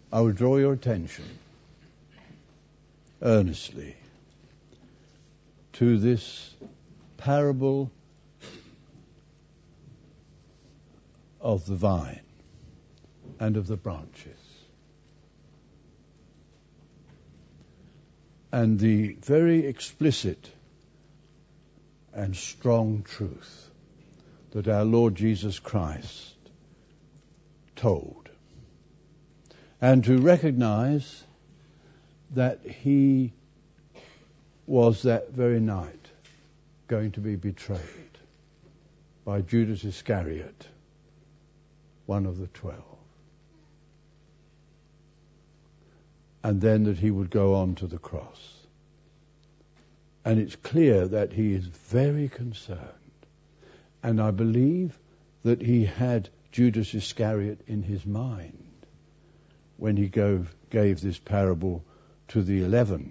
I would draw your attention earnestly to this parable of the vine and of the branches, and the very explicit and strong truth that our Lord Jesus Christ told, and to recognize that he was that very night going to be betrayed by Judas Iscariot, one of the 12. And then that he would go on to the cross. And it's clear that he is very concerned. And I believe that he had Judas Iscariot in his mind when he gave this parable to the 11.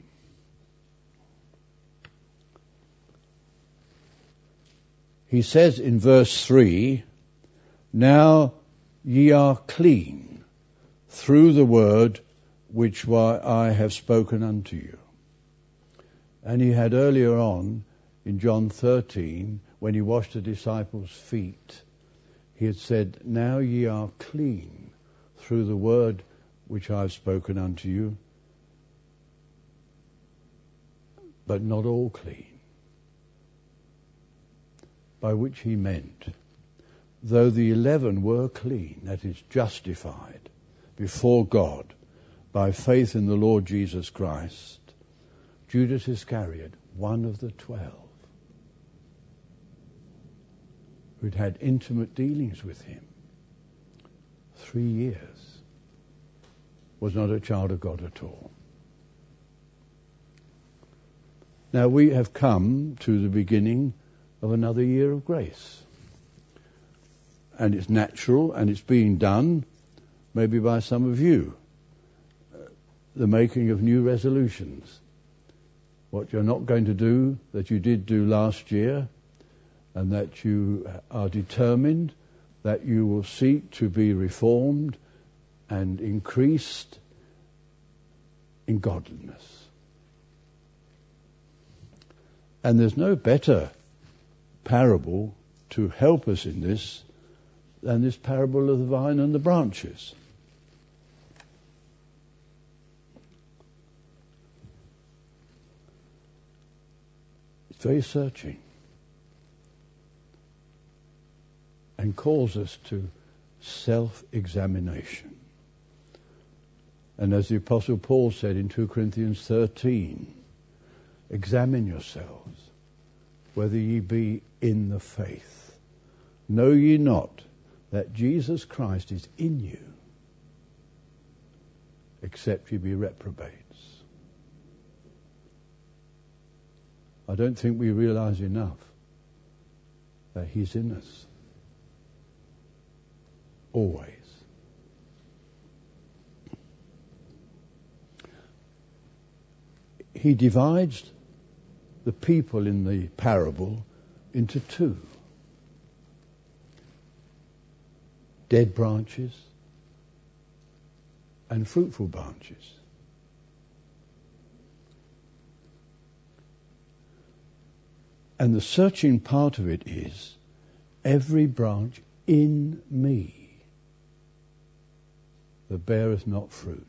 He says in verse 3, "Now ye are clean through the word which I have spoken unto you." And he had earlier on in John 13, when he washed the disciples' feet, he had said, "Now ye are clean through the word which I have spoken unto you, but not all clean." By which he meant, though the 11 were clean, that is, justified before God by faith in the Lord Jesus Christ, Judas Iscariot, one of the 12, who'd had intimate dealings with him 3 years, was not a child of God at all. Now we have come to the beginning of another year of grace. And it's natural, and it's being done, maybe by some of you, the making of new resolutions. What you're not going to do that you did do last year, and that you are determined that you will seek to be reformed and increased in godliness. And there's no better parable to help us in this than this parable of the vine and the branches. It's very searching and calls us to self-examination. And as the Apostle Paul said in 2 Corinthians 13, examine yourselves whether ye be in the faith. Know ye not that Jesus Christ is in you, except ye be reprobates. I don't think we realize enough that he's in us. Always. He divides the people in the parable into two. Dead branches and fruitful branches. And the searching part of it is, every branch in me that beareth not fruit,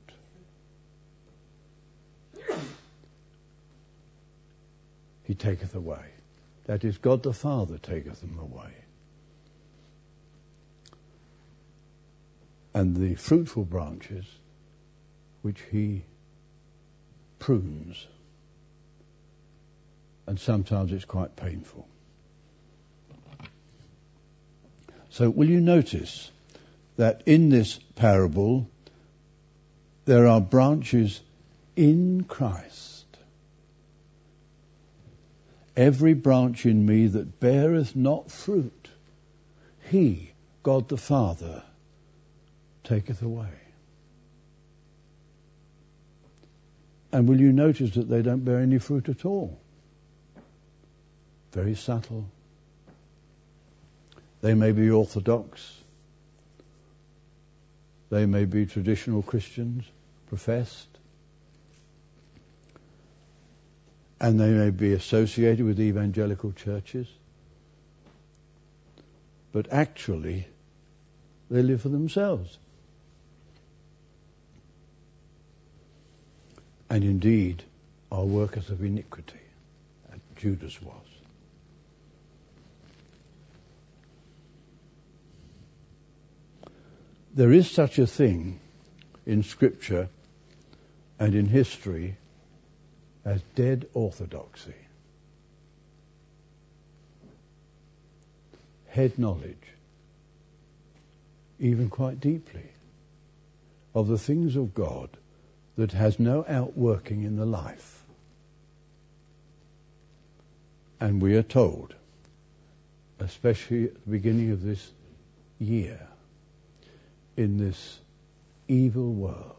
he taketh away. That is, God the Father taketh them away. And the fruitful branches, which he prunes. And sometimes it's quite painful. So will you notice that in this parable there are branches in Christ? Every branch in me that beareth not fruit, he, God the Father, taketh away. And will you notice that they don't bear any fruit at all? Very subtle. They may be orthodox. They may be traditional Christians, professed, and they may be associated with evangelical churches, but actually they live for themselves. And indeed are workers of iniquity, as Judas was. There is such a thing in Scripture and in history as dead orthodoxy. Head knowledge, even quite deeply, of the things of God that has no outworking in the life. And we are told, especially at the beginning of this year, in this evil world,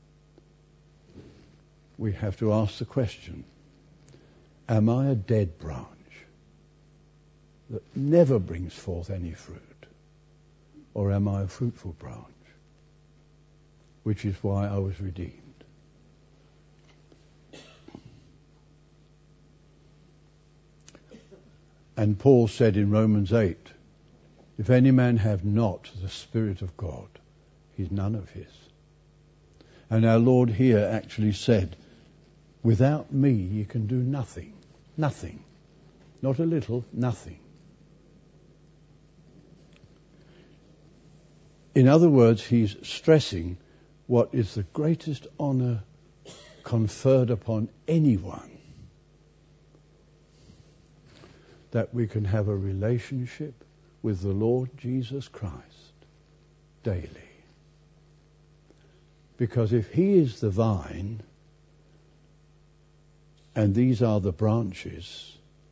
we have to ask the question, am I a dead branch that never brings forth any fruit? Or am I a fruitful branch? Which is why I was redeemed. And Paul said in Romans 8, if any man have not the Spirit of God, he's none of his. And our Lord here actually said, without me you can do nothing. Nothing. Not a little, nothing. In other words, he's stressing what is the greatest honor conferred upon anyone. That we can have a relationship with the Lord Jesus Christ daily. Because if he is the vine and these are the branches,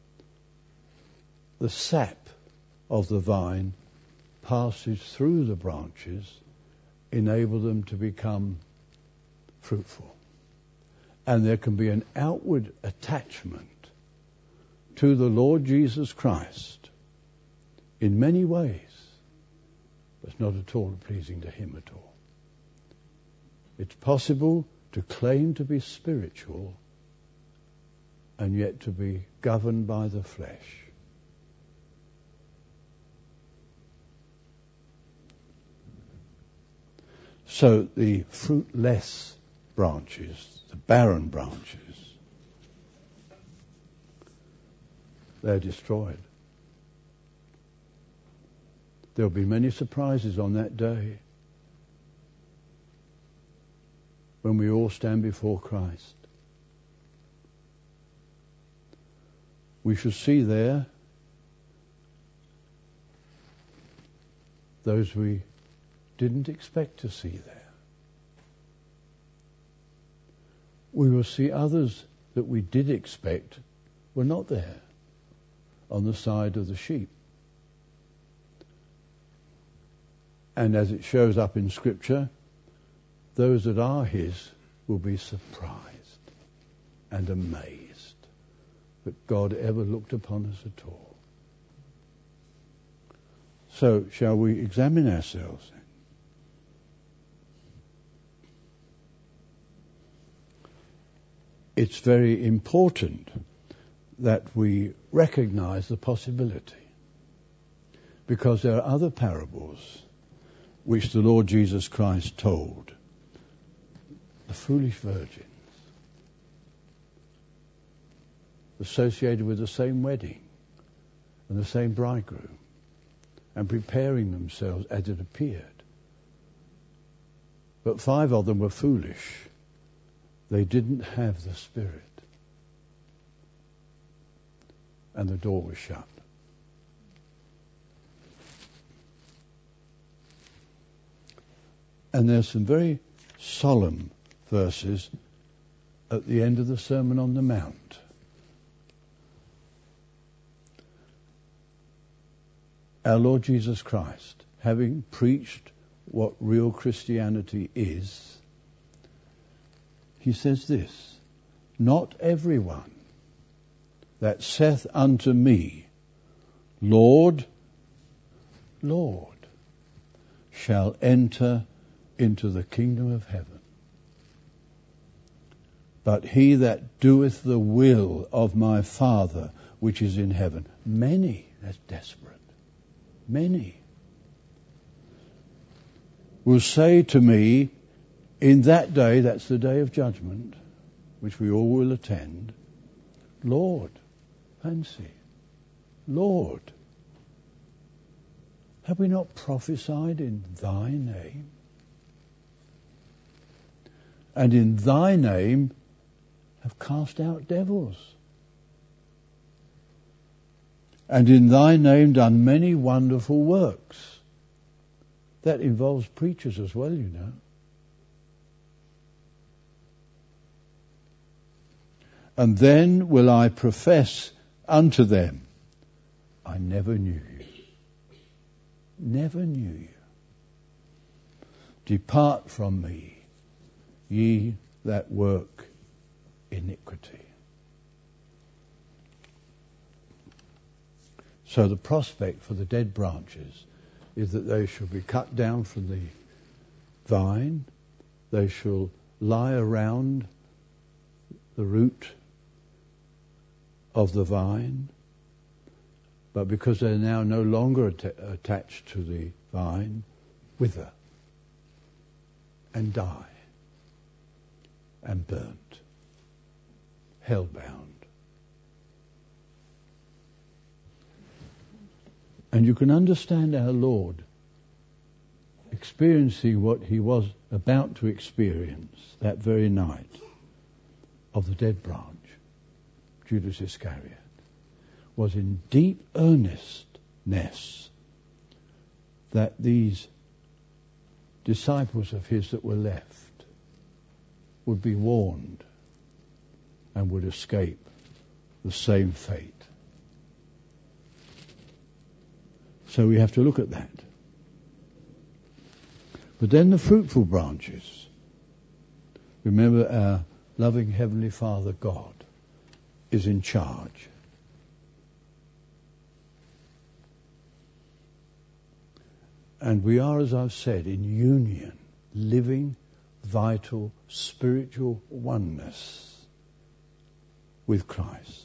the sap of the vine passes through the branches, enable them to become fruitful. And there can be an outward attachment to the Lord Jesus Christ in many ways, but it's not at all pleasing to him at all. It's possible to claim to be spiritual and yet to be governed by the flesh. So the fruitless branches, the barren branches, they're destroyed. There'll be many surprises on that day when we all stand before Christ. We shall see there those we didn't expect to see there. We will see others that we did expect were not there on the side of the sheep. And as it shows up in Scripture, those that are his will be surprised and amazed that God ever looked upon us at all. So, shall we examine ourselves then? It's very important that we recognize the possibility, because there are other parables which the Lord Jesus Christ told. The foolish virgins, associated with the same wedding and the same bridegroom, and preparing themselves as it appeared. But 5 of them were foolish. They didn't have the Spirit. And the door was shut. And there's some very solemn verses at the end of the Sermon on the Mount. Our Lord Jesus Christ, having preached what real Christianity is, he says this, not everyone that saith unto me, Lord, Lord, shall enter into the kingdom of heaven. But he that doeth the will of my Father which is in heaven. Many, that's desperate, many will say to me in that day, that's the day of judgment, which we all will attend, Lord, fancy, Lord, have we not prophesied in thy name? And in thy name have cast out devils. And in thy name done many wonderful works. That involves preachers as well, you know. And then will I profess unto them, I never knew you. Never knew you. Depart from me, ye that work iniquity. So the prospect for the dead branches is that they shall be cut down from the vine, they shall lie around the root of the vine, but because they're now no longer attached to the vine, wither and die and burnt, hellbound. And you can understand our Lord experiencing what he was about to experience that very night of the dead branch. Judas Iscariot was in deep earnestness that these disciples of his that were left would be warned and would escape the same fate. So we have to look at that. But then the fruitful branches. Remember, our loving Heavenly Father God is in charge. And we are, as I've said, in union, living, vital, spiritual oneness with Christ.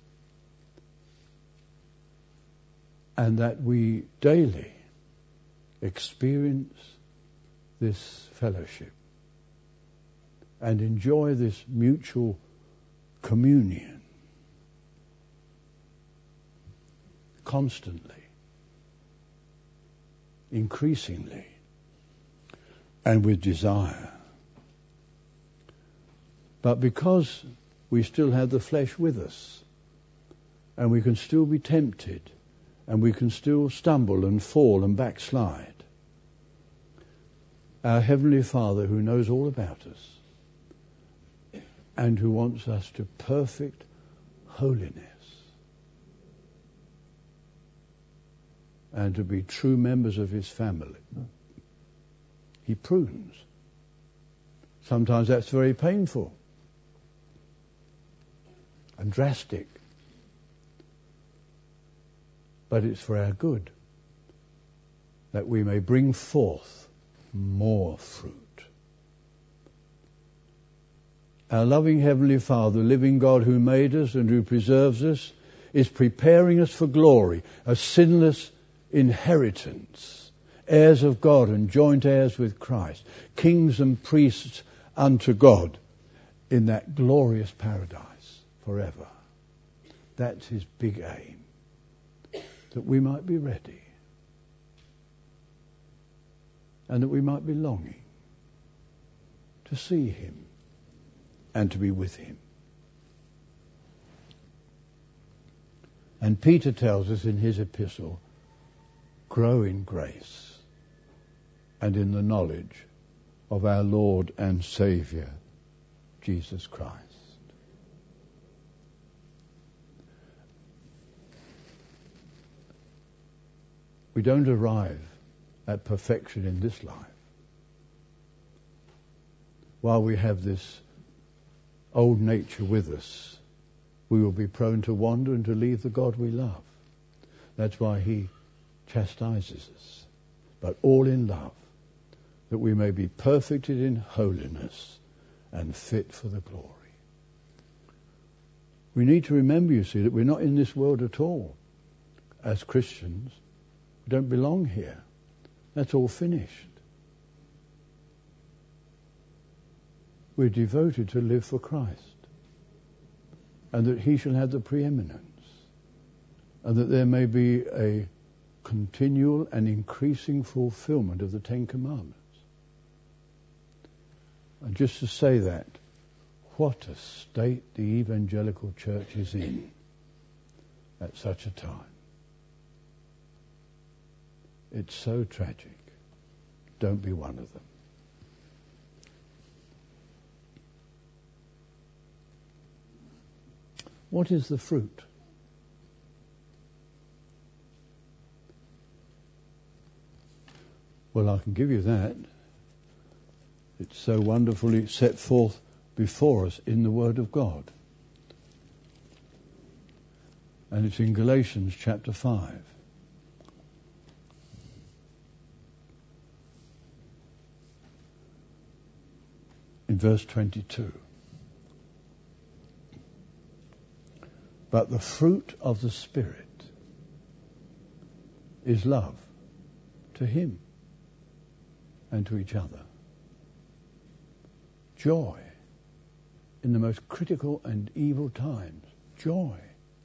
And that we daily experience this fellowship and enjoy this mutual communion constantly, increasingly, and with desire. But because we still have the flesh with us, and we can still be tempted, and we can still stumble and fall and backslide, our Heavenly Father, who knows all about us and who wants us to perfect holiness and to be true members of his family, he prunes. Sometimes that's very painful and drastic, but it's for our good, that we may bring forth more fruit. Our loving Heavenly Father, living God who made us and who preserves us, is preparing us for glory, a sinless inheritance, heirs of God and joint heirs with Christ, kings and priests unto God in that glorious paradise forever. That's his big aim, that we might be ready and that we might be longing to see him and to be with him. And Peter tells us in his epistle, grow in grace and in the knowledge of our Lord and Saviour, Jesus Christ. We don't arrive at perfection in this life while we have this old nature with us. We will be prone to wander and to leave the God we love. That's why he chastises us, but all in love, that we may be perfected in holiness and fit for the glory. We need to remember, you see, that we're not in this world at all. As Christians, we don't belong here. That's all finished. We're devoted to live for Christ, and that he shall have the preeminence, and that there may be a continual and increasing fulfillment of the Ten Commandments. And just to say that, what a state the evangelical church is in at such a time. It's so tragic. Don't be one of them. What is the fruit? Well, I can give you that. It's so wonderfully set forth before us in the Word of God. And it's in Galatians chapter 5. In verse 22. But the fruit of the Spirit is love to him and to each other. Joy in the most critical and evil times. Joy.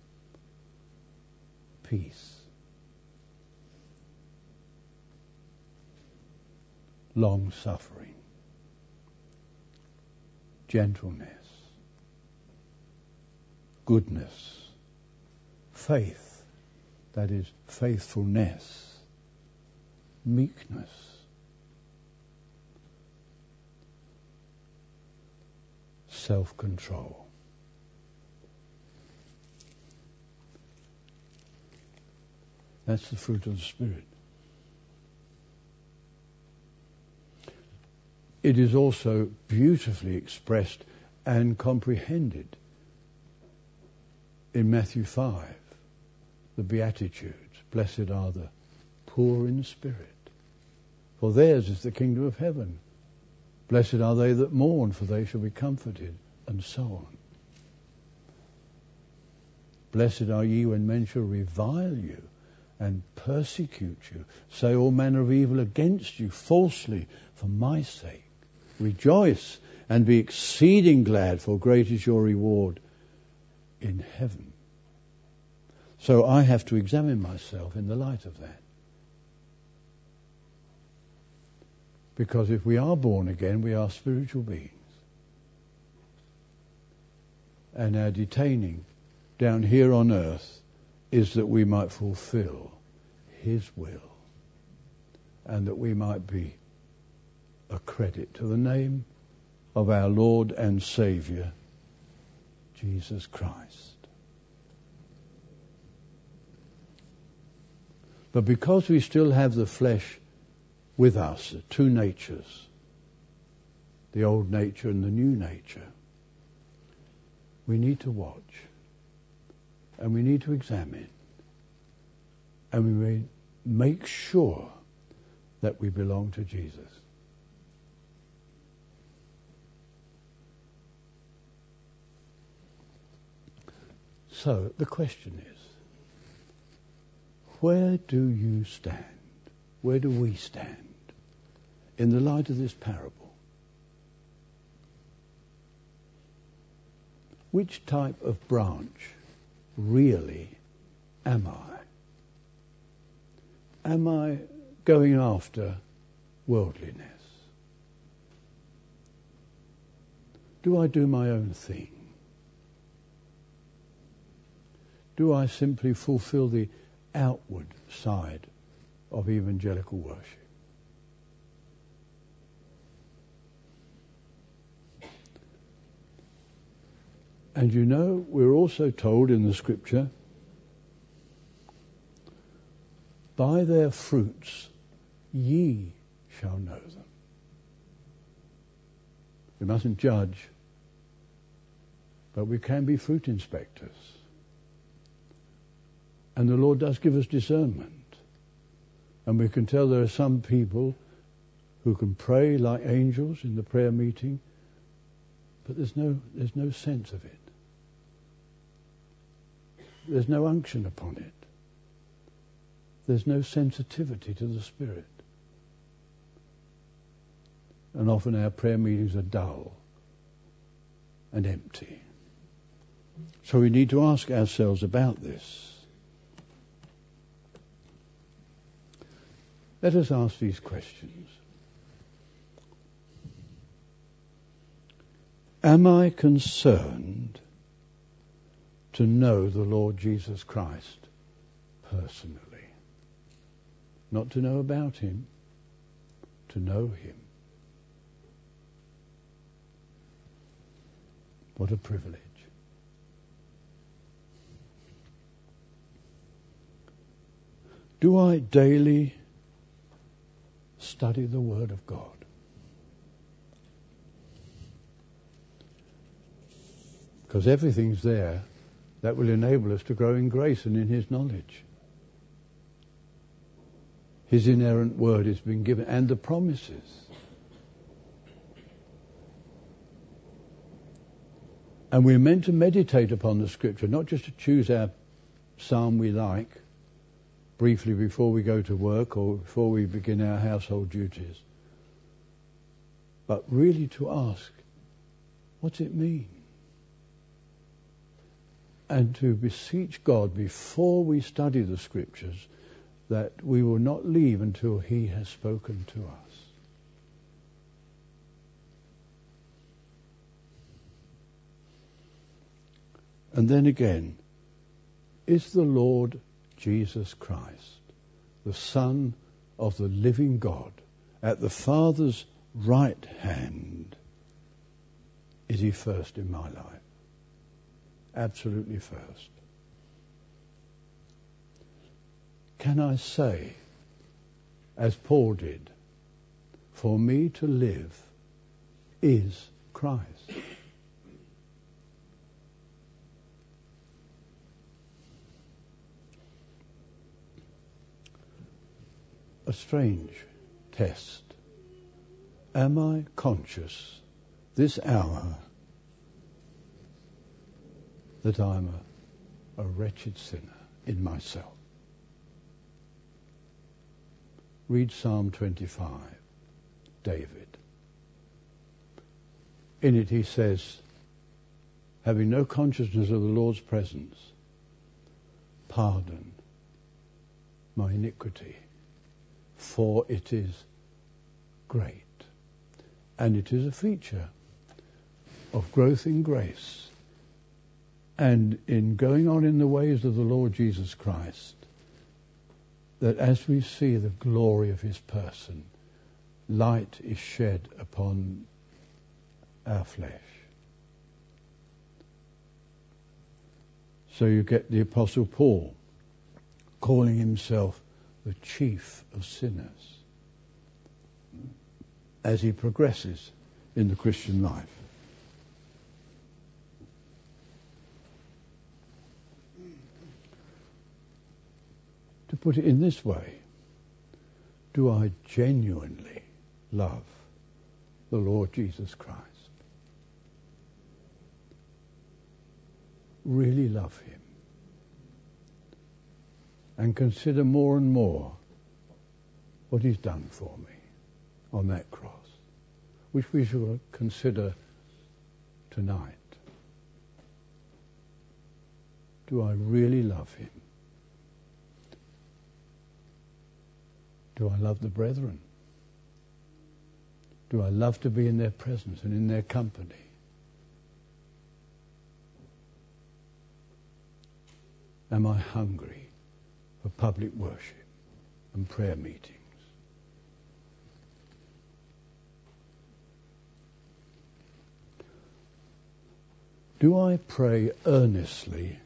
Peace. Long-suffering. Gentleness. Goodness. Faith, that is faithfulness. Meekness. Self-control. That's the fruit of the Spirit. It is also beautifully expressed and comprehended in Matthew 5, the Beatitudes. Blessed are the poor in spirit, for theirs is the kingdom of heaven. Blessed are they that mourn, for they shall be comforted, and so on. Blessed are ye when men shall revile you and persecute you, say all manner of evil against you falsely for my sake. Rejoice and be exceeding glad, for great is your reward in heaven. So I have to examine myself in the light of that. Because if we are born again, we are spiritual beings. And our detaining down here on earth is that we might fulfill his will, and that we might be a credit to the name of our Lord and Saviour, Jesus Christ. But because we still have the flesh with us, the two natures, the old nature and the new nature, we need to watch, and we need to examine, and we may make sure that we belong to Jesus. So the question is, where do you stand? Where do we stand in the light of this parable? Which type of branch really am I? Am I going after worldliness? Do I do my own thing? Do I simply fulfill the outward side of evangelical worship? And you know, we're also told in the scripture, by their fruits ye shall know them. We mustn't judge, but we can be fruit inspectors. And the Lord does give us discernment. And we can tell there are some people who can pray like angels in the prayer meeting, but there's no sense of it. There's no unction upon it. There's no sensitivity to the Spirit. And often our prayer meetings are dull and empty. So we need to ask ourselves about this. Let us ask these questions. Am I concerned to know the Lord Jesus Christ personally? Not to know about him, to know him. What a privilege. Do I daily study the Word of God? Because everything's there that will enable us to grow in grace and in his knowledge. His inerrant word has been given, and the promises. And we're meant to meditate upon the Scripture, not just to choose our psalm we like briefly before we go to work or before we begin our household duties, but really to ask, what's it mean? And to beseech God before we study the Scriptures that we will not leave until he has spoken to us. And then again, is the Lord Jesus Christ, the Son of the living God, at the Father's right hand, is he first in my life? Absolutely first. Can I say, as Paul did, for me to live is Christ? A strange test. Am I conscious this hour that I'm a wretched sinner in myself? Read Psalm 25, David. In it he says, having no consciousness of the Lord's presence, pardon my iniquity, for it is great. And it is a feature of growth in grace and in going on in the ways of the Lord Jesus Christ, that as we see the glory of his person, light is shed upon our flesh. So you get the Apostle Paul calling himself the chief of sinners as he progresses in the Christian life. To put it in this way, do I genuinely love the Lord Jesus Christ? Really love him? And consider more and more what he's done for me on that cross, which we shall consider tonight. Do I really love him? Do I love the brethren? Do I love to be in their presence and in their company? Am I hungry for public worship and prayer meetings? Do I pray earnestly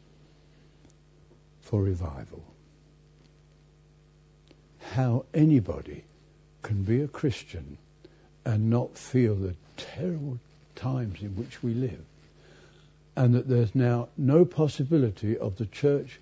for revival? How anybody can be a Christian and not feel the terrible times in which we live, and that there's now no possibility of the church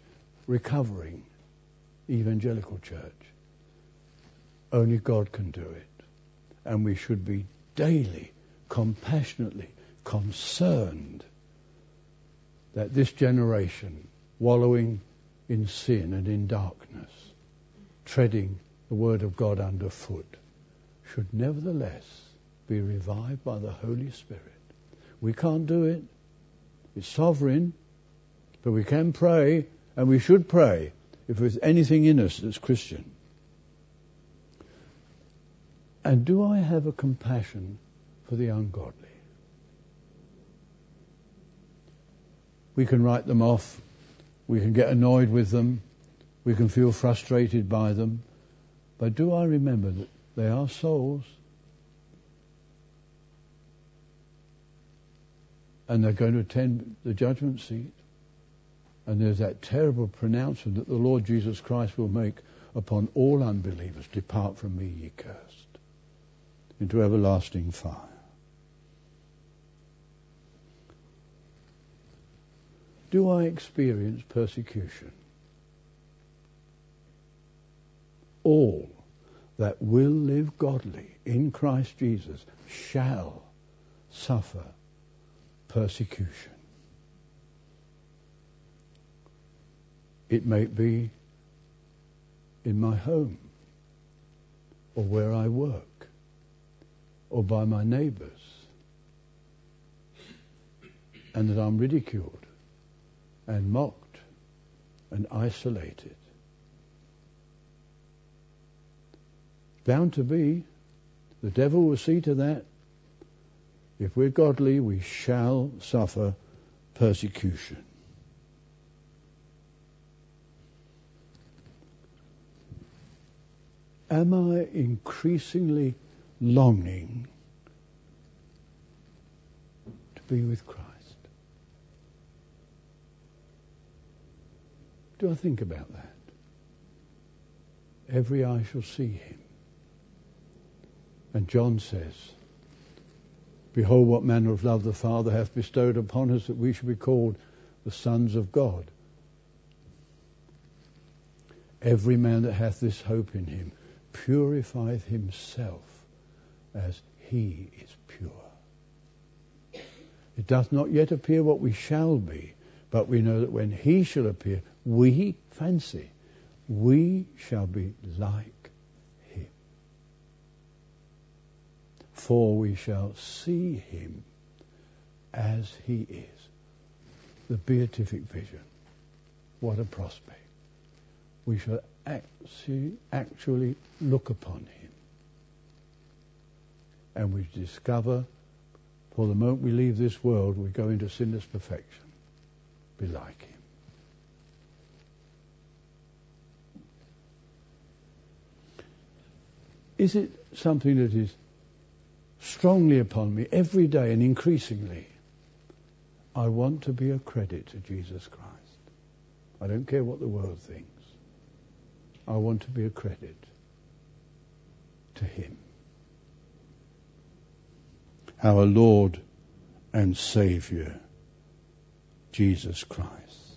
recovering, evangelical church. Only God can do it. And we should be daily, compassionately concerned that this generation, wallowing in sin and in darkness, treading the Word of God underfoot, should nevertheless be revived by the Holy Spirit. We can't do it. It's sovereign, but we can pray, and we should pray if there's anything in us that's Christian. And do I have a compassion for the ungodly? We can write them off. We can get annoyed with them. We can feel frustrated by them. But do I remember that they are souls? And they're going to attend the judgment seat. And there's that terrible pronouncement that the Lord Jesus Christ will make upon all unbelievers. Depart from me, ye cursed, into everlasting fire. Do I experience persecution? All that will live godly in Christ Jesus shall suffer persecution. It may be in my home, or where I work, or by my neighbours, and that I'm ridiculed and mocked and isolated. Bound to be. The devil will see to that. If we're godly, we shall suffer persecution. Am I increasingly longing to be with Christ? Do I think about that? Every eye shall see him. And John says, behold, what manner of love the Father hath bestowed upon us, that we should be called the sons of God. Every man that hath this hope in him purifieth himself as he is pure. It doth not yet appear what we shall be, but we know that when he shall appear, we shall be like him. For we shall see him as he is. The beatific vision. What a prospect. We shall actually look upon him. And we discover, for the moment we leave this world, we go into sinless perfection. Be like him. Is it something that is strongly upon me every day and increasingly? I want to be a credit to Jesus Christ. I don't care what the world thinks. I want to be a credit to him. Our Lord and Saviour, Jesus Christ.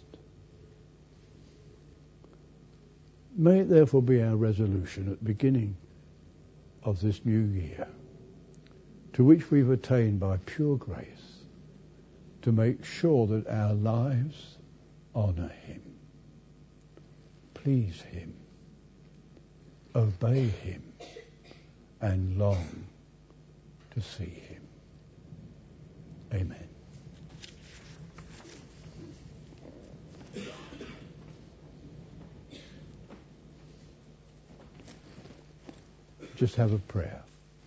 May it therefore be our resolution at the beginning of this new year, to which we've attained by pure grace, to make sure that our lives honour him, please him, obey him, and long to see him. Amen. Just have a prayer.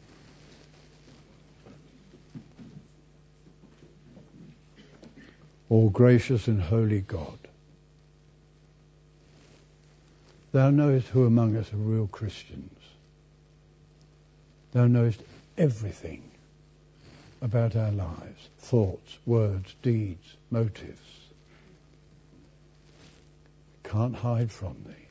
O gracious and holy God, thou knowest who among us are real Christians. Thou knowest everything about our lives, thoughts, words, deeds, motives. Can't hide from thee.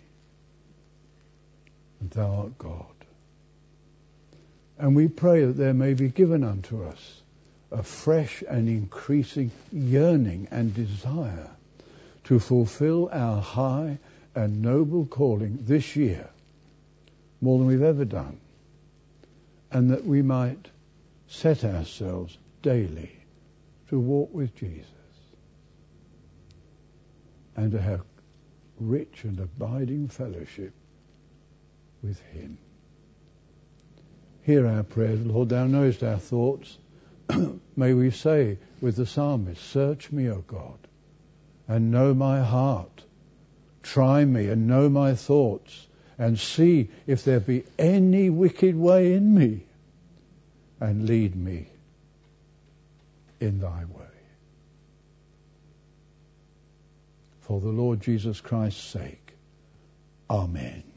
And thou art God. And we pray that there may be given unto us a fresh and increasing yearning and desire to fulfill our high and noble calling this year, more than we've ever done, and that we might set ourselves daily to walk with Jesus and to have rich and abiding fellowship with him. Hear our prayers, Lord, thou knowest our thoughts. May we say with the psalmist, search me, O God, and know my heart. Try me and know my thoughts, and see if there be any wicked way in me, and lead me in thy way. For the Lord Jesus Christ's sake. Amen.